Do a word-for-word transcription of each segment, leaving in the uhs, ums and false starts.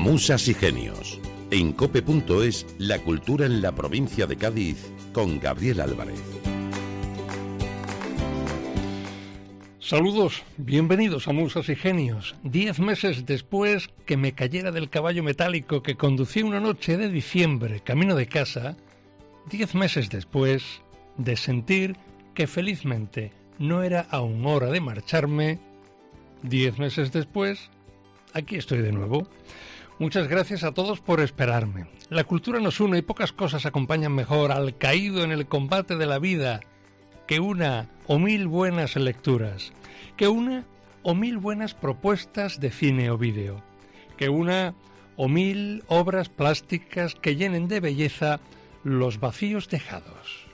Musas y Genios. En cope punto es, la cultura en la provincia de Cádiz, con Gabriel Álvarez. Saludos, bienvenidos a Musas y Genios. Diez meses después que me cayera del caballo metálico que conducí una noche de diciembre camino de casa, diez meses después de sentir que felizmente no era aún hora de marcharme, diez meses después, aquí estoy de nuevo. Muchas gracias a todos por esperarme. La cultura nos une y pocas cosas acompañan mejor al caído en el combate de la vida que una o mil buenas lecturas, que una o mil buenas propuestas de cine o vídeo, que una o mil obras plásticas que llenen de belleza los vacíos dejados.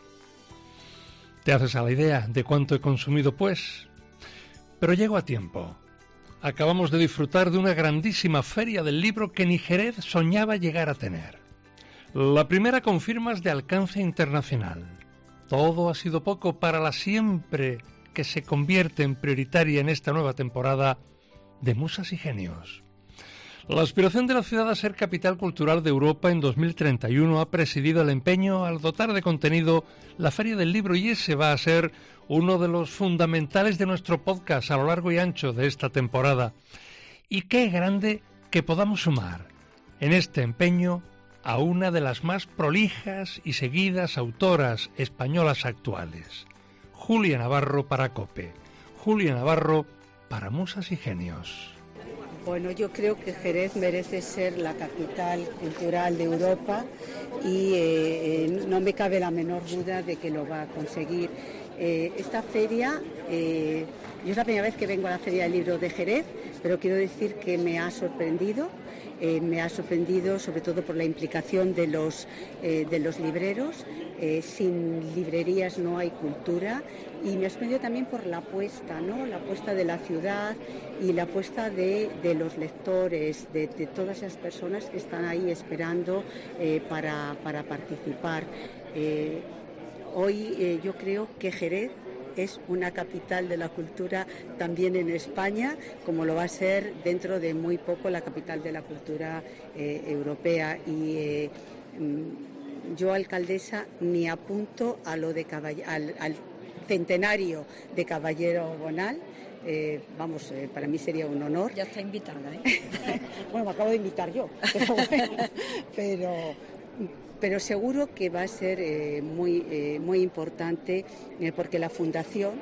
¿Te haces a la idea de cuánto he consumido, pues? Pero llego a tiempo. Acabamos de disfrutar de una grandísima feria del libro que ni Jerez soñaba llegar a tener. La primera con firmas de alcance internacional. Todo ha sido poco para la siempre que se convierte en prioritaria en esta nueva temporada de Musas y Genios. La aspiración de la ciudad a ser capital cultural de Europa en dos mil treinta y uno ha presidido el empeño al dotar de contenido la Feria del Libro, y ese va a ser uno de los fundamentales de nuestro podcast a lo largo y ancho de esta temporada. Y qué grande que podamos sumar en este empeño a una de las más prolijas y seguidas autoras españolas actuales, Julia Navarro para COPE, Julia Navarro para Musas y Genios. Bueno, yo creo que Jerez merece ser la capital cultural de Europa y eh, eh, no me cabe la menor duda de que lo va a conseguir. Eh, esta feria, eh, yo es la primera vez que vengo a la Feria del Libro de Jerez, pero quiero decir que me ha sorprendido. Eh, me ha sorprendido sobre todo por la implicación de los, eh, de los libreros. Eh, sin librerías no hay cultura, y me ha sorprendido también por la apuesta, ¿no? La apuesta de la ciudad y la apuesta de, de los lectores, de, de todas esas personas que están ahí esperando eh, para, para participar. Eh, hoy eh, yo creo que Jerez es una capital de la cultura también en España, como lo va a ser dentro de muy poco la capital de la cultura eh, europea. Y eh, yo, alcaldesa, ni apunto a lo de caball- al, al centenario de Caballero Bonal. Eh, vamos, eh, para mí sería un honor. Ya está invitada, ¿eh? Bueno, me acabo de invitar yo, pero bueno, pero... pero seguro que va a ser eh, muy, eh, muy importante eh, porque la fundación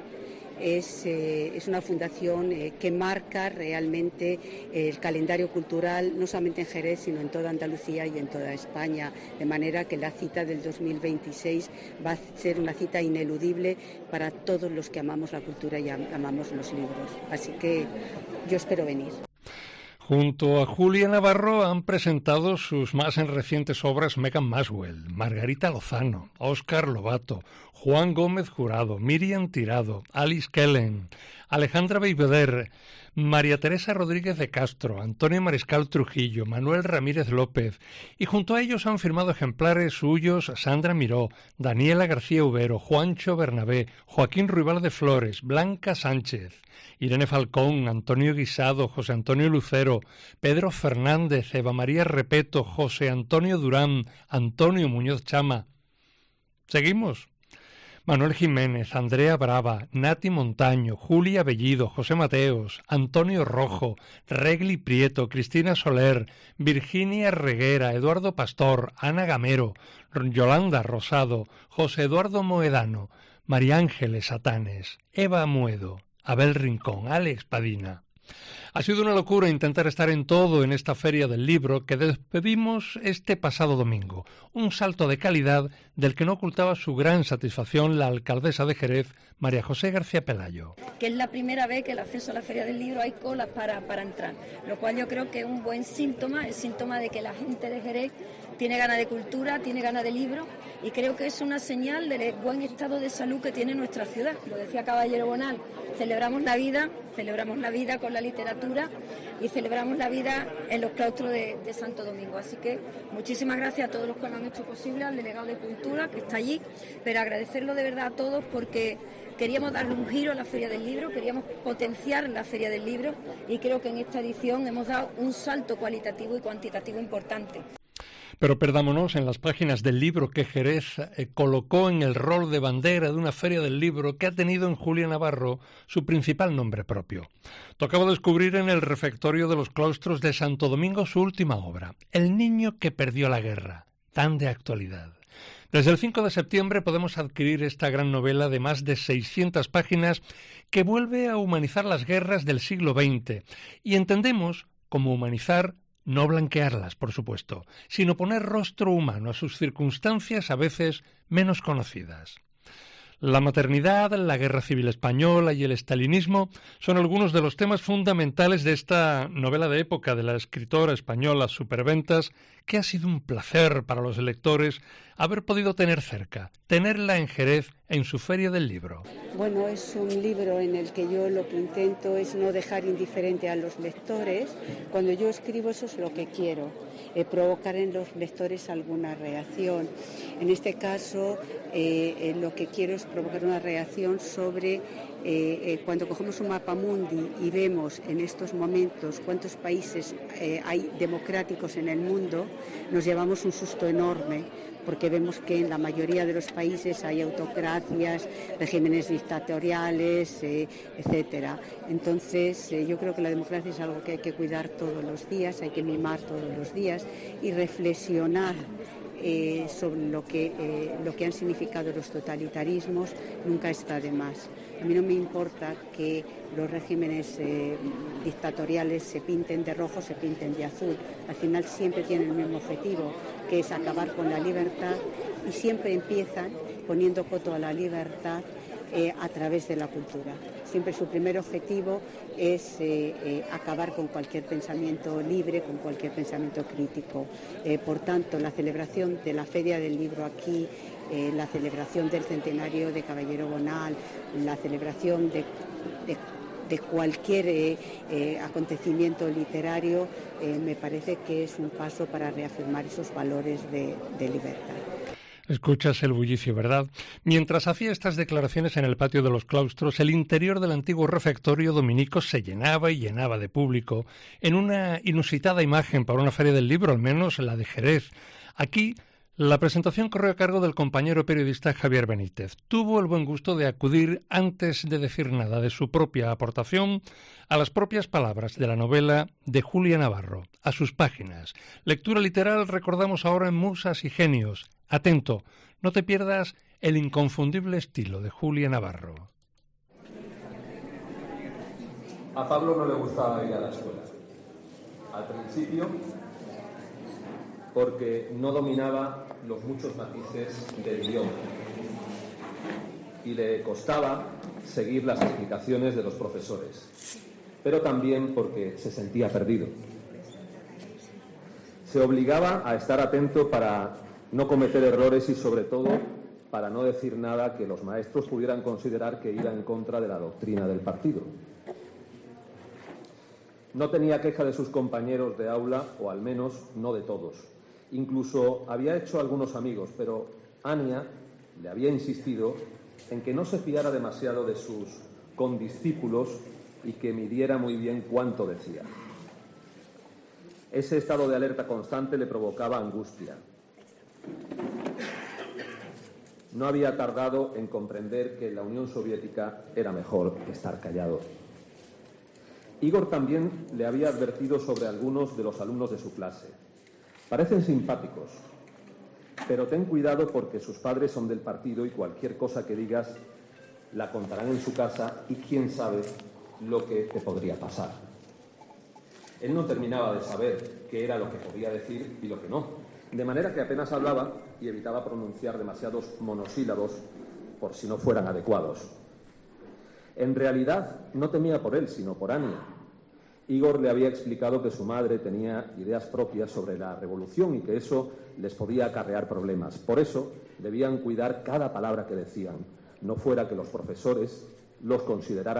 es, eh, es una fundación eh, que marca realmente eh, el calendario cultural, no solamente en Jerez, sino en toda Andalucía y en toda España, de manera que la cita del dos mil veintiséis va a ser una cita ineludible para todos los que amamos la cultura y am- amamos los libros. Así que yo espero venir. Junto a Julia Navarro han presentado sus más recientes obras Megan Maswell, Margarita Lozano, Óscar Lobato, Juan Gómez Jurado, Miriam Tirado, Alice Kellen, Alejandra Beigbeder, María Teresa Rodríguez de Castro, Antonio Mariscal Trujillo, Manuel Ramírez López, y junto a ellos han firmado ejemplares suyos Sandra Miró, Daniela García Ubero, Juancho Bernabé, Joaquín Ruibal de Flores, Blanca Sánchez, Irene Falcón, Antonio Guisado, José Antonio Lucero, Pedro Fernández, Eva María Repeto, José Antonio Durán, Antonio Muñoz Chama. ¿Seguimos? Manuel Jiménez, Andrea Brava, Nati Montaño, Julia Bellido, José Mateos, Antonio Rojo, Regli Prieto, Cristina Soler, Virginia Reguera, Eduardo Pastor, Ana Gamero, Yolanda Rosado, José Eduardo Moedano, María Ángeles Atanes, Eva Muedo, Abel Rincón, Alex Padina. Ha sido una locura intentar estar en todo en esta Feria del Libro que despedimos este pasado domingo. Un salto de calidad del que no ocultaba su gran satisfacción la alcaldesa de Jerez, María José García Pelayo. Que es la primera vez que el acceso a la Feria del Libro hay colas para, para entrar, lo cual yo creo que es un buen síntoma, es síntoma de que la gente de Jerez tiene ganas de cultura, tiene ganas de libros, y creo que es una señal del buen estado de salud que tiene nuestra ciudad. Lo decía Caballero Bonal, celebramos la vida, celebramos la vida con la literatura y celebramos la vida en los claustros de, de Santo Domingo. Así que muchísimas gracias a todos los que lo han hecho posible, al delegado de Cultura que está allí, pero agradecerlo de verdad a todos porque queríamos darle un giro a la Feria del Libro, queríamos potenciar la Feria del Libro y creo que en esta edición hemos dado un salto cualitativo y cuantitativo importante. Pero perdámonos en las páginas del libro que Jerez eh, colocó en el rol de bandera de una feria del libro que ha tenido en Julia Navarro su principal nombre propio. Tocaba descubrir en el refectorio de los claustros de Santo Domingo su última obra, El niño que perdió la guerra, tan de actualidad. Desde el cinco de septiembre podemos adquirir esta gran novela de más de seiscientas páginas que vuelve a humanizar las guerras del siglo veinte y entendemos como humanizar no blanquearlas, por supuesto, sino poner rostro humano a sus circunstancias a veces menos conocidas. La maternidad, la guerra civil española y el estalinismo son algunos de los temas fundamentales de esta novela de época de la escritora española Superventas, que ha sido un placer para los lectores haber podido tener cerca, tenerla en Jerez en su Feria del Libro. Bueno, es un libro en el que yo lo que intento es no dejar indiferente a los lectores. Cuando yo escribo eso es lo que quiero, eh, provocar en los lectores alguna reacción. En este caso eh, eh, lo que quiero es provocar una reacción sobre eh, eh, cuando cogemos un mapa mundi y vemos en estos momentos cuántos países eh, hay democráticos en el mundo, nos llevamos un susto enorme, porque vemos que en la mayoría de los países hay autocracias, regímenes dictatoriales, eh, etcétera. Entonces, eh, yo creo que la democracia es algo que hay que cuidar todos los días, hay que mimar todos los días y reflexionar eh, sobre lo que, eh, lo que han significado los totalitarismos nunca está de más. A mí no me importa que los regímenes eh, dictatoriales se pinten de rojo, se pinten de azul. Al final siempre tienen el mismo objetivo, que es acabar con la libertad, y siempre empiezan poniendo coto a la libertad eh, a través de la cultura. Siempre su primer objetivo es eh, eh, acabar con cualquier pensamiento libre, con cualquier pensamiento crítico. Eh, por tanto, la celebración de la Feria del Libro aquí, eh, la celebración del centenario de Caballero Bonal, la celebración de, de de cualquier eh, eh, acontecimiento literario, eh, me parece que es un paso para reafirmar esos valores de, de libertad. Escuchas el bullicio, ¿verdad? Mientras hacía estas declaraciones en el patio de los claustros, el interior del antiguo refectorio dominico se llenaba y llenaba de público en una inusitada imagen para una feria del libro, al menos la de Jerez. Aquí la presentación corrió a cargo del compañero periodista Javier Benítez. Tuvo el buen gusto de acudir, antes de decir nada de su propia aportación, a las propias palabras de la novela de Julia Navarro, a sus páginas. Lectura literal recordamos ahora en Musas y Genios. Atento, no te pierdas el inconfundible estilo de Julia Navarro. A Pablo no le gustaba ir a la escuela. Al principio, porque no dominaba los muchos matices del idioma y le costaba seguir las explicaciones de los profesores, pero también porque se sentía perdido. Se obligaba a estar atento para no cometer errores y, sobre todo, para no decir nada que los maestros pudieran considerar que iba en contra de la doctrina del partido. No tenía queja de sus compañeros de aula, o al menos no de todos. Incluso había hecho algunos amigos, pero Ania le había insistido en que no se fiara demasiado de sus condiscípulos y que midiera muy bien cuánto decía. Ese estado de alerta constante le provocaba angustia. No había tardado en comprender que la Unión Soviética era mejor que estar callado. Igor también le había advertido sobre algunos de los alumnos de su clase. Parecen simpáticos, pero ten cuidado porque sus padres son del partido y cualquier cosa que digas la contarán en su casa y quién sabe lo que te podría pasar. Él no terminaba de saber qué era lo que podía decir y lo que no, de manera que apenas hablaba y evitaba pronunciar demasiados monosílabos por si no fueran adecuados. En realidad no temía por él, sino por Ania. Igor le había explicado que su madre tenía ideas propias sobre la revolución y que eso les podía acarrear problemas. Por eso debían cuidar cada palabra que decían, no fuera que los profesores los consideraran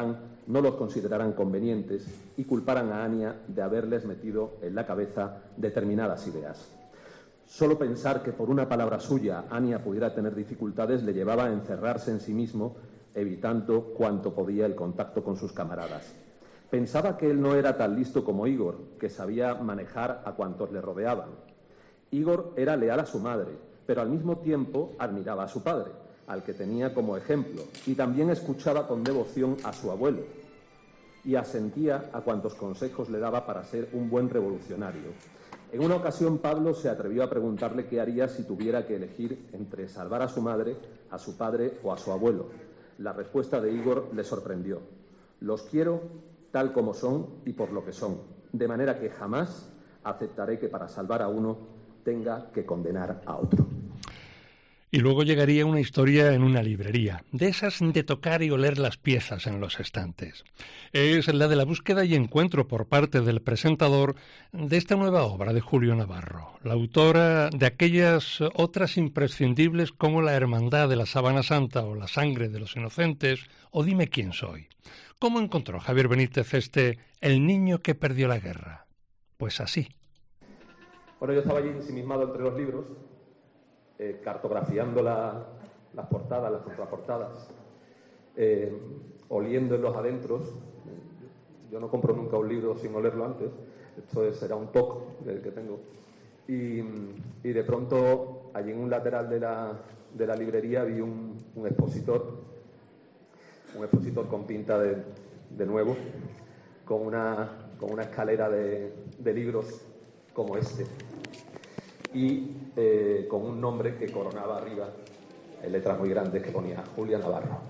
no los consideraran convenientes y culparan a Ania de haberles metido en la cabeza determinadas ideas. Solo pensar que por una palabra suya Ania pudiera tener dificultades le llevaba a encerrarse en sí mismo, evitando cuanto podía el contacto con sus camaradas. Pensaba que él no era tan listo como Igor, que sabía manejar a cuantos le rodeaban. Igor era leal a su madre, pero al mismo tiempo admiraba a su padre, al que tenía como ejemplo, y también escuchaba con devoción a su abuelo, y asentía a cuantos consejos le daba para ser un buen revolucionario. En una ocasión Pablo se atrevió a preguntarle qué haría si tuviera que elegir entre salvar a su madre, a su padre o a su abuelo. La respuesta de Igor le sorprendió. Los quiero tal como son y por lo que son, de manera que jamás aceptaré que para salvar a uno tenga que condenar a otro. Y luego llegaría una historia en una librería, de esas de tocar y oler las piezas en los estantes. Es la de la búsqueda y encuentro por parte del presentador de esta nueva obra de Julio Navarro, la autora de aquellas otras imprescindibles como La Hermandad de la Sábana Santa o La Sangre de los Inocentes o Dime quién soy. ¿Cómo encontró Javier Benítez este El niño que perdió la guerra? Pues así. Bueno, yo estaba allí ensimismado entre los libros, eh, cartografiando la, las portadas, las contraportadas, eh, oliendo en los adentros. Yo no compro nunca un libro sin olerlo antes, esto será un toque del que tengo. Y, y de pronto, allí en un lateral de la, de la librería vi un, un expositor, un expositor con pinta de, de nuevo, con una, con una escalera de, de libros como este, y eh, con un nombre que coronaba arriba, en letras muy grandes, que ponía Julia Navarro.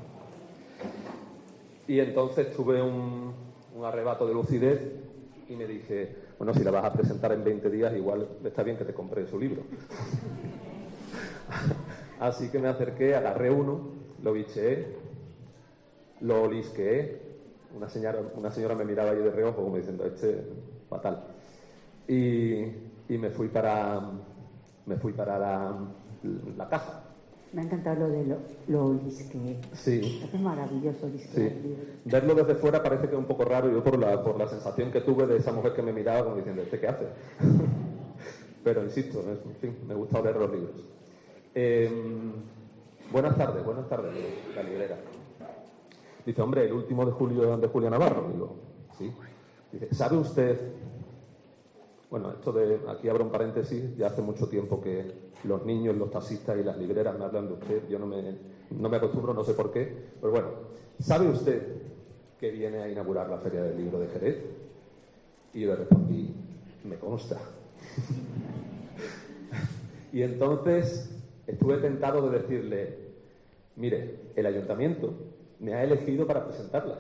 Y entonces tuve un, un arrebato de lucidez y me dije, bueno, si la vas a presentar en veinte días, igual está bien que te compre su libro. Así que me acerqué, agarré uno, lo bicheé, lo olisqueé. Una señora, una señora me miraba ahí de reojo como diciendo, este fatal. Y, y me fui para me fui para la, la caja. Me ha encantado lo de lo, lo olisqueé. Sí. Es maravilloso olisquear. Sí. Verlo desde fuera parece que es un poco raro, yo por la, por la sensación que tuve de esa mujer que me miraba como diciendo, ¿este qué hace? Pero insisto, en fin, me gusta leer los libros. Eh, buenas tardes, buenas tardes, la librera. Dice, hombre, el último de Julio, de Julio Navarro. Digo, sí. Dice, ¿sabe usted? Bueno, esto de, aquí abro un paréntesis, ya hace mucho tiempo que los niños, los taxistas y las libreras me hablan de usted, yo no me, no me acostumbro, no sé por qué, pero bueno, ¿sabe usted que viene a inaugurar la Feria del Libro de Jerez? Y yo le respondí, me consta. Y entonces estuve tentado de decirle, mire, el ayuntamiento me ha elegido para presentarla.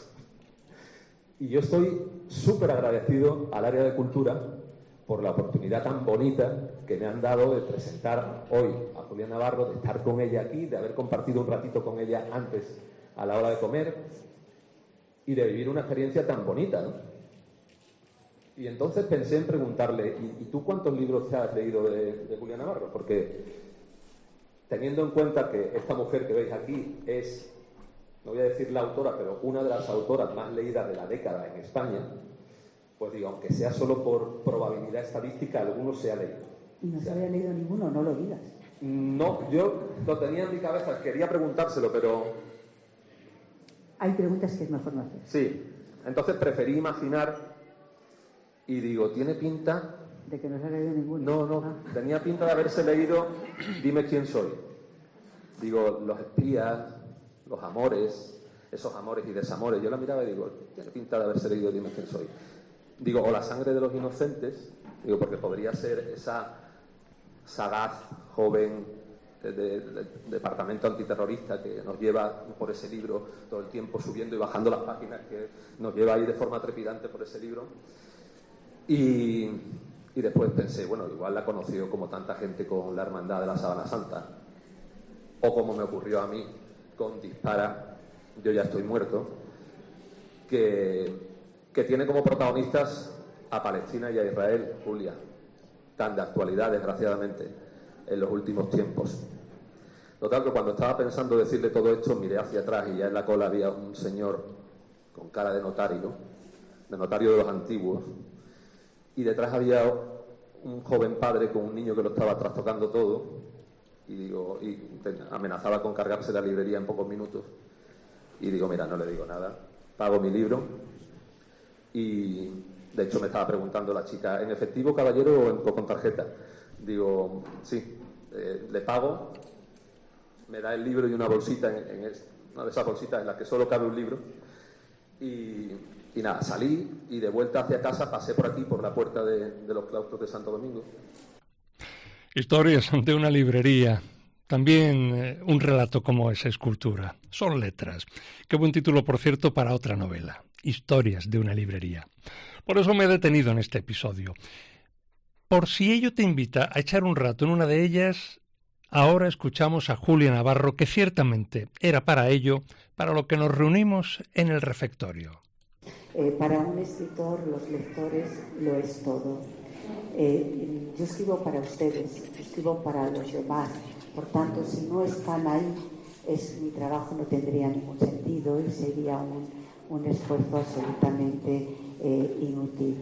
Y yo estoy súper agradecido al área de cultura por la oportunidad tan bonita que me han dado de presentar hoy a Julia Navarro, de estar con ella aquí, de haber compartido un ratito con ella antes a la hora de comer y de vivir una experiencia tan bonita, ¿no? Y entonces pensé en preguntarle, ¿y, y tú cuántos libros te has leído de, de Julia Navarro? Porque teniendo en cuenta que esta mujer que veis aquí es, no voy a decir la autora, pero una de las autoras más leídas de la década en España, pues digo, aunque sea solo por probabilidad estadística, alguno se ha leído. ¿Y no se había leído ninguno? No lo digas. No, yo lo tenía en mi cabeza, quería preguntárselo, pero... Hay preguntas que es mejor no hacer. Sí, entonces preferí imaginar y digo, ¿tiene pinta? ¿De que no se ha leído ninguno? No, no, ah. tenía pinta de haberse leído Dime quién soy. Digo, los espías, los amores, esos amores y desamores. Yo la miraba y digo, tiene pinta de haberse leído Dime quién soy. Digo, o La sangre de los inocentes, digo, porque podría ser esa sagaz, joven, de, de, de, departamento antiterrorista que nos lleva por ese libro todo el tiempo subiendo y bajando las páginas, que nos lleva ahí de forma trepidante por ese libro. Y, y después pensé, bueno, igual la conoció como tanta gente con La Hermandad de la Sábana Santa, o como me ocurrió a mí con Dispara, yo ya estoy muerto, que... que tiene como protagonistas a Palestina y a Israel, Julia, tan de actualidad, desgraciadamente, en los últimos tiempos. Total, que cuando estaba pensando decirle todo esto, miré hacia atrás y ya en la cola había un señor con cara de notario, de notario de los antiguos, y detrás había un joven padre con un niño que lo estaba trastocando todo, y digo, y amenazaba con cargarse la librería en pocos minutos, y digo, mira, no le digo nada, pago mi libro, y de hecho me estaba preguntando la chica, ¿en efectivo, caballero, o, en, o con tarjeta? Digo, sí, eh, le pago, me da el libro y una bolsita, en, en el, una de esas bolsitas en las que solo cabe un libro, y, y nada, salí, y de vuelta hacia casa pasé por aquí, por la puerta de, de los claustros de Santo Domingo. Historias de una librería. También eh, un relato como esa escultura. Son letras. Qué buen título, por cierto, para otra novela. Historias de una librería. Por eso me he detenido en este episodio. Por si ello te invita a echar un rato en una de ellas, ahora escuchamos a Julia Navarro, que ciertamente era para ello, para lo que nos reunimos en el refectorio. Eh, para un escritor, los lectores lo es todo. Eh, yo escribo para ustedes, escribo para los demás. Por tanto, si no están ahí, es, mi trabajo no tendría ningún sentido y sería un, un esfuerzo absolutamente eh, inútil.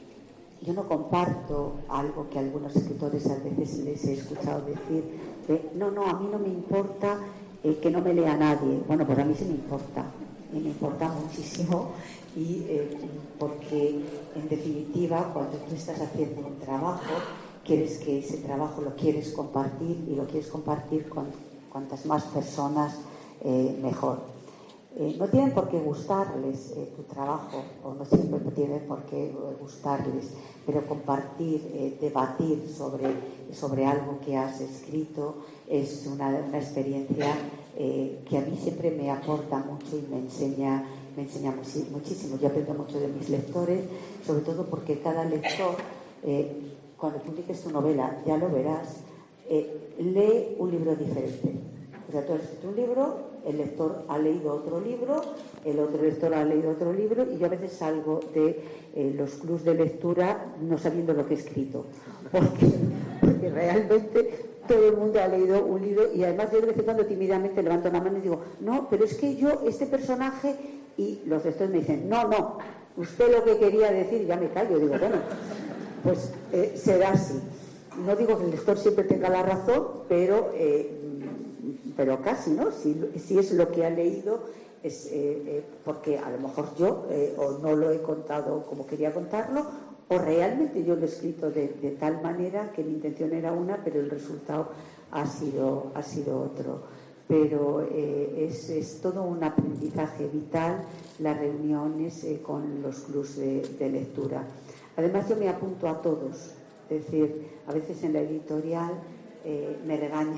Yo no comparto algo que a algunos escritores a veces les he escuchado decir, de, no, no, a mí no me importa eh, que no me lea nadie. Bueno, pues a mí sí me importa, y me importa muchísimo, y eh, porque en definitiva, cuando tú estás haciendo un trabajo, quieres que ese trabajo lo quieres compartir, y lo quieres compartir con cuantas más personas eh, mejor. Eh, no tienen por qué gustarles eh, tu trabajo, o no siempre tienen por qué eh, gustarles, pero compartir, eh, debatir sobre, sobre algo que has escrito es una, una experiencia eh, que a mí siempre me aporta mucho y me enseña, me enseña muchísimo. Yo aprendo mucho de mis lectores, sobre todo porque cada lector, eh, cuando publiques tu novela, ya lo verás, eh, lee un libro diferente. O sea, tú has escrito un libro, el lector ha leído otro libro, el otro lector ha leído otro libro, y yo a veces salgo de eh, los clubs de lectura no sabiendo lo que he escrito, porque, porque realmente todo el mundo ha leído un libro, y además yo de vez en cuando tímidamente levanto la mano y digo, no, pero es que yo, este personaje, y los lectores me dicen, no, no, usted lo que quería decir, ya me callo, digo, bueno, pues eh, será así. No digo que el lector siempre tenga la razón, pero... Eh, pero casi, ¿no? Si, si es lo que ha leído, es eh, eh, porque a lo mejor yo eh, o no lo he contado como quería contarlo, o realmente yo lo he escrito de, de tal manera que mi intención era una, pero el resultado ha sido, ha sido otro. Pero eh, es, es todo un aprendizaje vital las reuniones eh, con los clubs de, de lectura. Además, yo me apunto a todos, es decir, a veces en la editorial eh, me regañan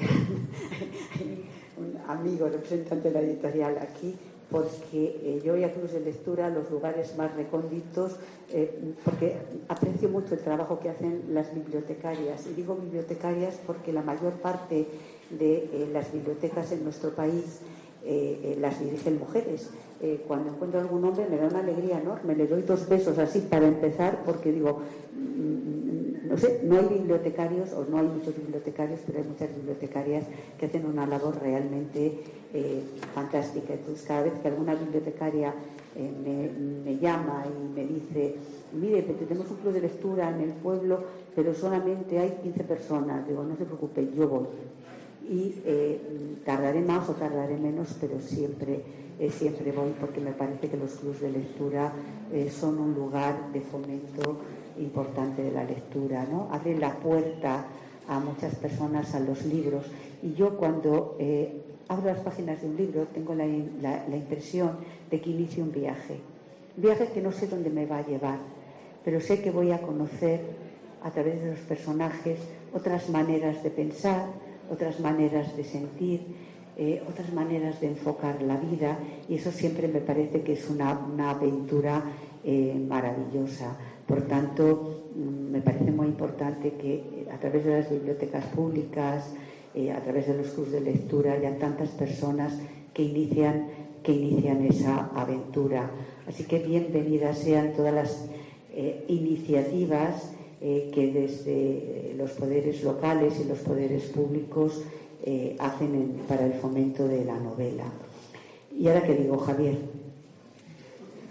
un amigo representante de la editorial aquí, porque eh, yo voy a clubs de lectura a los lugares más recónditos, eh, porque aprecio mucho el trabajo que hacen las bibliotecarias, y digo bibliotecarias porque la mayor parte de eh, las bibliotecas en nuestro país eh, eh, las dirigen mujeres. Eh, cuando encuentro a algún hombre me da una alegría enorme, le doy dos besos así para empezar, porque digo, mmm, no sé, no hay bibliotecarios, o no hay muchos bibliotecarios, pero hay muchas bibliotecarias que hacen una labor realmente eh, fantástica. Entonces, cada vez que alguna bibliotecaria eh, me, me llama y me dice, mire, tenemos un club de lectura en el pueblo, pero solamente hay quince personas, digo, no se preocupe, yo voy. Y eh, tardaré más o tardaré menos, pero siempre, eh, siempre voy, porque me parece que los clubs de lectura eh, son un lugar de fomento importante de la lectura, ¿no? Abren la puerta a muchas personas a los libros, y yo cuando eh, abro las páginas de un libro tengo la, la, la impresión de que inicio un viaje, un viaje que no sé dónde me va a llevar, pero sé que voy a conocer a través de los personajes otras maneras de pensar, otras maneras de sentir, eh, otras maneras de enfocar la vida, y eso siempre me parece que es una, una aventura eh, maravillosa. Por tanto, me parece muy importante que a través de las bibliotecas públicas, eh, a través de los clubs de lectura, haya tantas personas que inician, que inician esa aventura. Así que bienvenidas sean todas las eh, iniciativas Eh, que desde los poderes locales y los poderes públicos eh, hacen en, para el fomento de la novela. Y ahora que digo, Javier.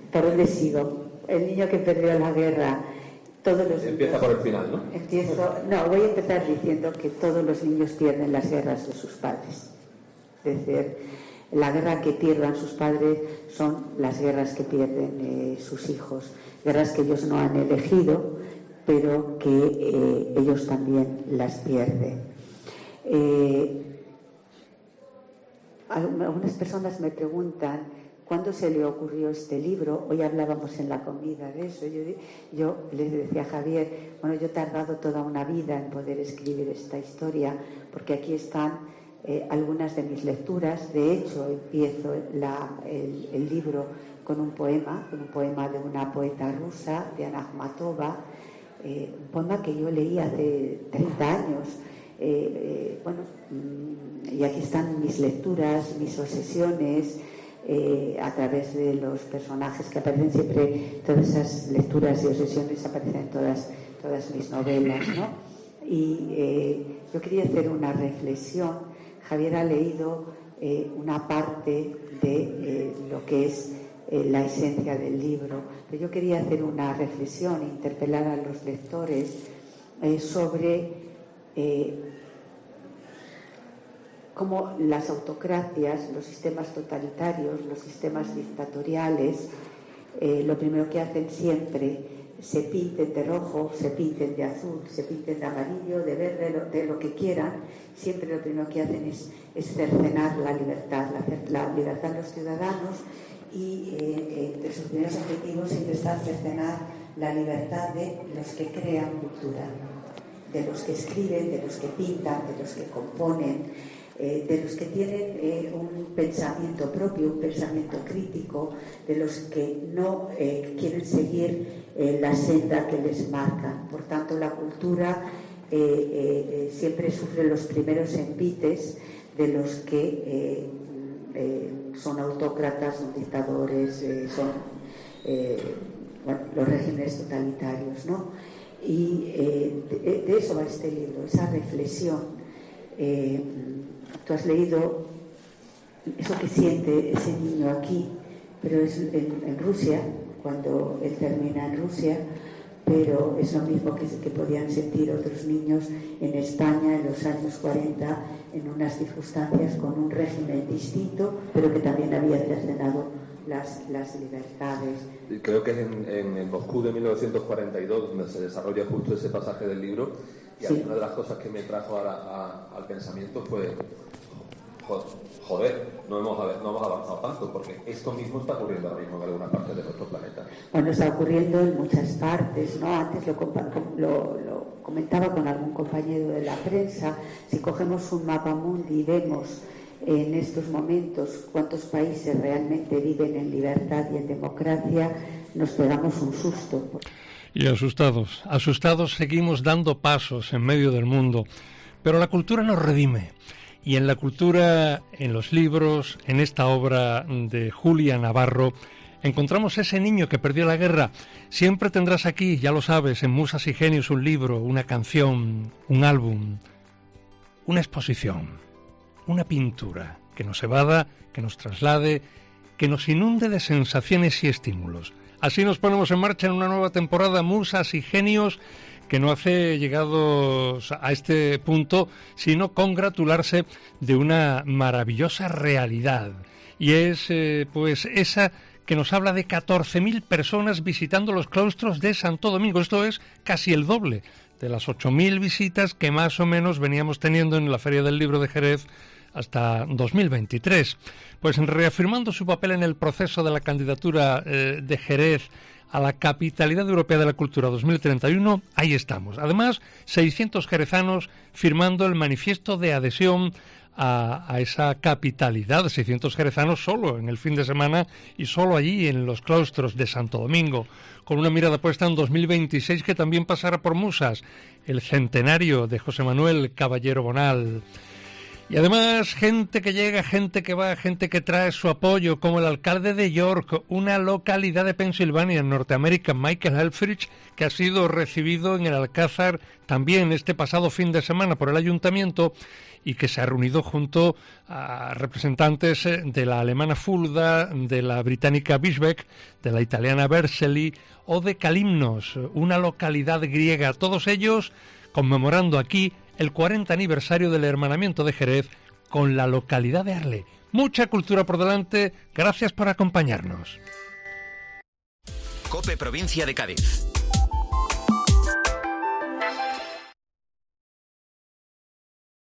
¿Por dónde sigo? El niño que perdió la guerra. Todos los Empieza niños, por el final, ¿no? Empiezo, no, voy a empezar diciendo que todos los niños pierden las guerras de sus padres. Es decir, la guerra que pierdan sus padres son las guerras que pierden eh, sus hijos. Guerras que ellos no han elegido, pero que eh, ellos también las pierden. Eh, algunas personas me preguntan ¿cuándo se le ocurrió este libro? Hoy hablábamos en la comida de eso. Yo, yo les decía a Javier, bueno, yo he tardado toda una vida en poder escribir esta historia, porque aquí están eh, algunas de mis lecturas. De hecho, empiezo la, el, el libro con un poema, con un poema de una poeta rusa, de Anna Akhmatova, eh, un poema que yo leí hace treinta años. Eh, eh, bueno, y aquí están mis lecturas, mis obsesiones, Eh, a través de los personajes que aparecen siempre, todas esas lecturas y obsesiones aparecen en todas, todas mis novelas, ¿no? Y eh, yo quería hacer una reflexión. Javier ha leído eh, una parte de eh, lo que es eh, la esencia del libro, pero yo quería hacer una reflexión e interpelar a los lectores eh, sobre eh, cómo las autocracias, los sistemas totalitarios, los sistemas dictatoriales, eh, lo primero que hacen siempre, se pinten de rojo, se pinten de azul, se pinten de amarillo, de verde, de lo, de lo que quieran, siempre lo primero que hacen es, es cercenar la libertad, la, la libertad de los ciudadanos, y eh, entre sus primeros objetivos siempre está cercenar la libertad de los que crean cultura, de los que escriben, de los que pintan, de los que componen, Eh, de los que tienen eh, un pensamiento propio, un pensamiento crítico, de los que no eh, quieren seguir eh, la senda que les marcan. Por tanto, la cultura eh, eh, siempre sufre los primeros envites de los que eh, eh, son autócratas, son dictadores, eh, son eh, bueno, los regímenes totalitarios, ¿no? Y eh, de, de eso va este libro, esa reflexión. Eh, Tú has leído eso que siente ese niño aquí, pero es en, en Rusia, cuando él termina en Rusia, pero es lo mismo que, que podían sentir otros niños en España en los años cuarenta, en unas circunstancias con un régimen distinto, pero que también había cercenado las, las libertades. Creo que es en, en, en Moscú de mil novecientos cuarenta y dos donde se desarrolla justo ese pasaje del libro. Y sí. Una de las cosas que me trajo a la, a, al pensamiento fue, joder, no hemos, no hemos avanzado tanto, porque esto mismo está ocurriendo ahora mismo en alguna parte de nuestro planeta. Bueno, está ocurriendo en muchas partes, ¿no? Antes lo, lo, lo comentaba con algún compañero de la prensa. Si cogemos un mapa mundi y vemos en estos momentos cuántos países realmente viven en libertad y en democracia, nos pegamos un susto. Y asustados, asustados seguimos dando pasos en medio del mundo, pero la cultura nos redime, y en la cultura, en los libros, en esta obra de Julia Navarro, encontramos ese niño que perdió la guerra. Siempre tendrás aquí, ya lo sabes, en Musas y Genios, un libro, una canción, un álbum, una exposición, una pintura que nos evada, que nos traslade, que nos inunde de sensaciones y estímulos. Así nos ponemos en marcha en una nueva temporada, Musas y Genios, que no hace llegados a este punto, sino congratularse de una maravillosa realidad. Y es eh, pues esa que nos habla de catorce mil personas visitando los claustros de Santo Domingo. Esto es casi el doble de las ocho mil visitas que más o menos veníamos teniendo en la Feria del Libro de Jerez hasta dos mil veintitrés. Pues reafirmando su papel en el proceso de la candidatura eh, de Jerez a la Capitalidad Europea de la Cultura dos mil treinta y uno, ahí estamos. Además, seiscientos jerezanos firmando el manifiesto de adhesión a, a esa capitalidad, seiscientos jerezanos solo en el fin de semana y solo allí en los claustros de Santo Domingo, con una mirada puesta en dos mil veintiséis que también pasará por Musas, el centenario de José Manuel Caballero Bonal. Y además, gente que llega, gente que va, gente que trae su apoyo, como el alcalde de York, una localidad de Pensilvania, en Norteamérica, Michael Helfrich, que ha sido recibido en el Alcázar también este pasado fin de semana por el ayuntamiento y que se ha reunido junto a representantes de la alemana Fulda, de la británica Bischbeck, de la italiana Vercelli o de Kalymnos, una localidad griega, todos ellos conmemorando aquí el cuarenta aniversario del hermanamiento de Jerez con la localidad de Arles. Mucha cultura por delante, gracias por acompañarnos. COPE Provincia de Cádiz.